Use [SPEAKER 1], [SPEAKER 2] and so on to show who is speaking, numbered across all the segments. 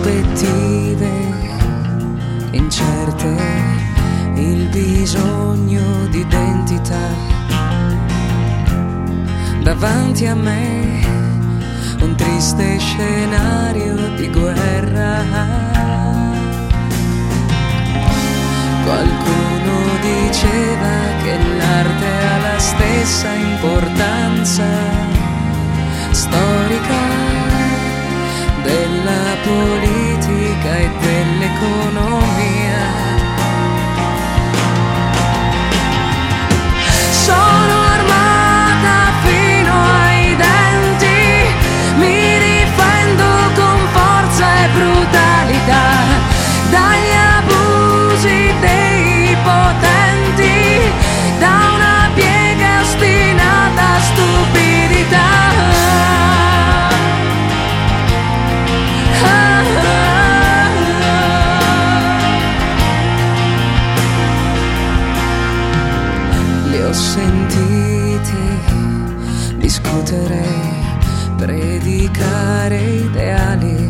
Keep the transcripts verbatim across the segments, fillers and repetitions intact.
[SPEAKER 1] prospettive incerte, il bisogno di identità. Davanti a me un triste scenario di guerra. Qualcuno diceva che l'arte ha la stessa importanza storica della politica e dell'economia. Sono armata fino ai denti, mi difendo con forza e brutalità dagli abusi dei potenti, da una piega ostinata stupidità. Li ho sentiti discutere, predicare ideali.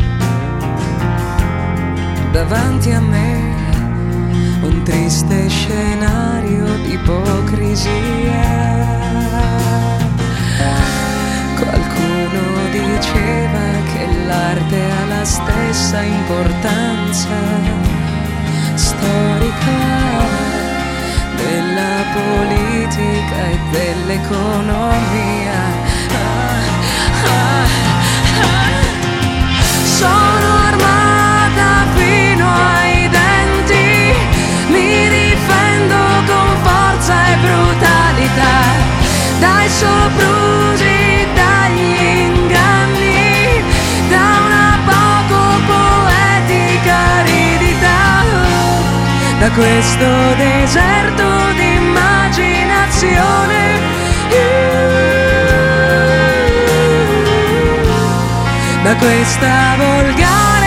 [SPEAKER 1] Davanti a me un triste scenario di ipocrisia. Qualcuno diceva che l'arte ha la stessa importanza storica della politica e dell'economia. Ah, ah, ah. Sono armata fino ai denti, mi difendo con forza e brutalità dai soprusi, dagli inganni, da una poco poetica aridità, da questo deserto di immaginazione, da questa volgare